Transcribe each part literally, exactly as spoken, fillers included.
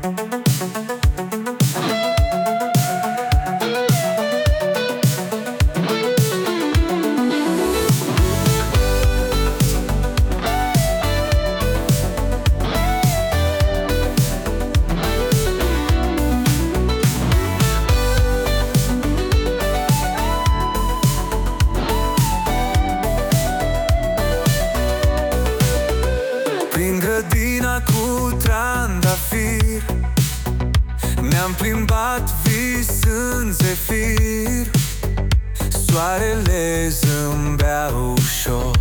Prin grădina cu trandafir ne-am plimbat visând zefir. Soarele zâmbea ușor,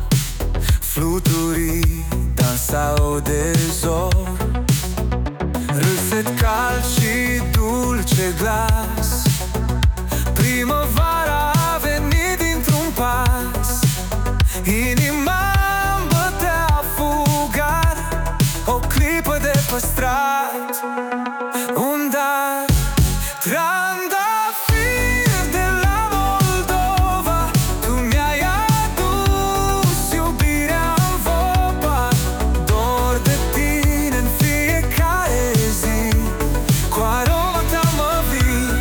fluturii dansau de zor. Râset cald și dulce glas, primăvara a venit dintr-un pas. Inima-mi bătea fugar, o clipă de păstrat. Un dar, trandafir de la Moldova, tu mi-ai adus iubirea-n vopa. Dor de tine în fiecare zi, cu aroma ta mă vii.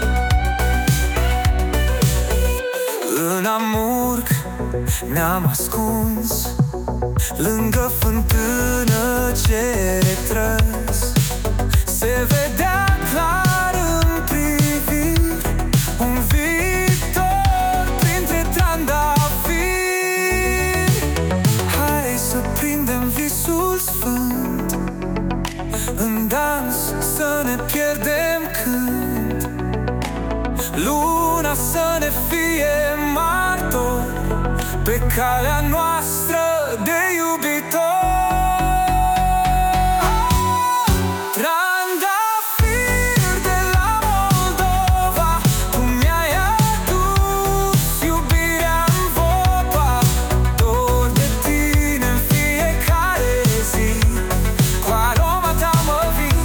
În amurg ne-am ascuns, lângă fântână ce retrăs. Se vedea clar în priviri un viitor printre trandafiri. Hai să prindem visul sfânt, în dans să ne pierdem cânt. Luna să ne fie martor pe calea noastră de iubitor. Trandafir de la Moldova, tu mi-ai adus iubirea-n vopa. Dor de tine în fiecare zi, cu aroma ta mă vii.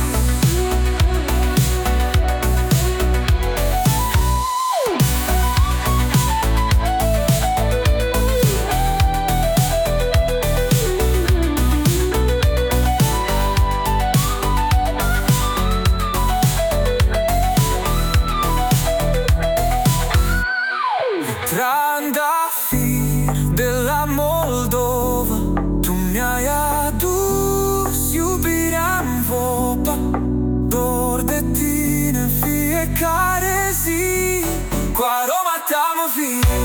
Trandafir de la Moldova, tu mi-ai adus iubirea-n vopa. Dor de tine în fiecare zi, cu aroma ta mă vii.